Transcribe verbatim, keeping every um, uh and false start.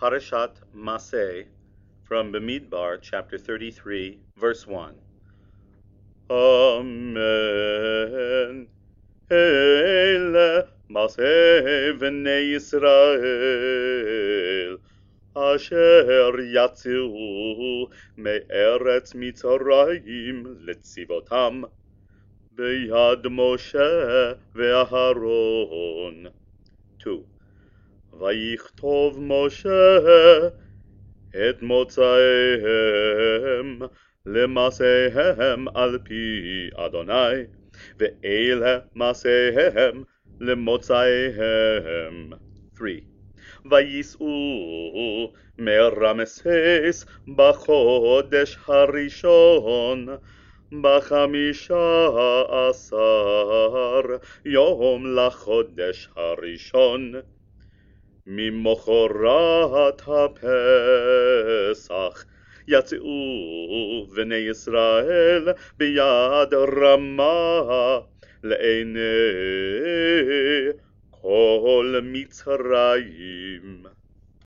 Parashat Maseh from Bamidbar, chapter thirty-three, verse one. Amen. Ele Maseh v'nei Yisrael, asher yatzi'u me'eretz Mitzrayim letzivotam, beyad Moshe ve'Aharon. two. ויכתוב משה את מוצאיהם למעשיהם על פי אדוני, ואלה מעשיהם למוצאיהם. three. וייסעו מרמסס בחודש הראשון, בחמישה עשר יום לחודש הראשון, ממחרת הפסח יצאו בני ישראל ביד רמה לעיני כל מצרים.